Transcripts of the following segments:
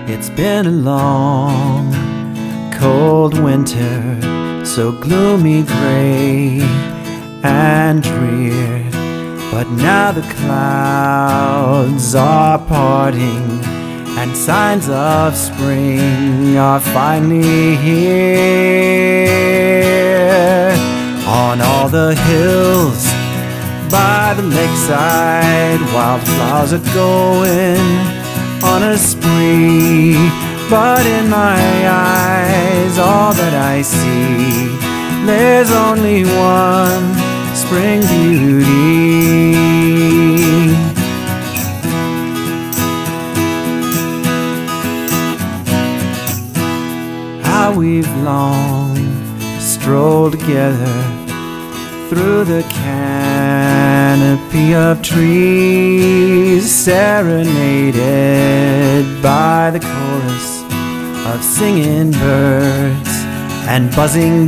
It's been a long, cold winter, so gloomy, gray, and drear. But now the clouds are parting, and signs of spring are finally here. On all the hills by the lakeside, wildflowers are going on a spree. But in my eyes, all that I see, there's only one spring beauty. How we've long strolled together through the canopy of trees, serenaded by the chorus of singing birds and buzzing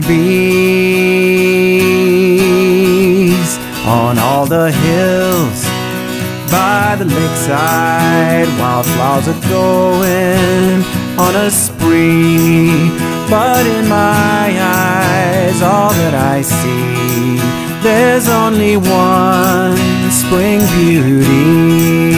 bees. On all the hills by the lakeside, wildflowers are going on a spree. But in my eyes, all that I see, there's only one spring beauty.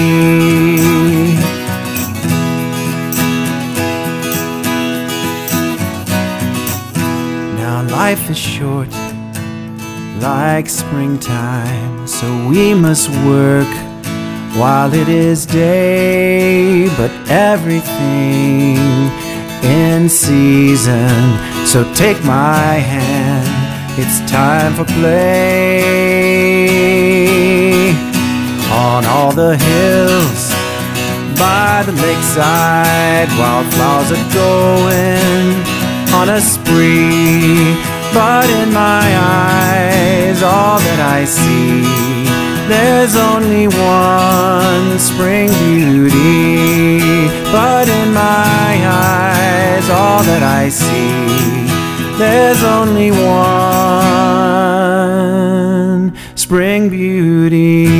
Now life is short, like springtime, so we must work while it is day. But everything in season, so take my hand, it's time for play. On all the hills by the lakeside, wildflowers are going on a spree. But in my eyes, all that I see, there's only one spring beauty. But in my eyes, all that I see, there's only one spring beauty.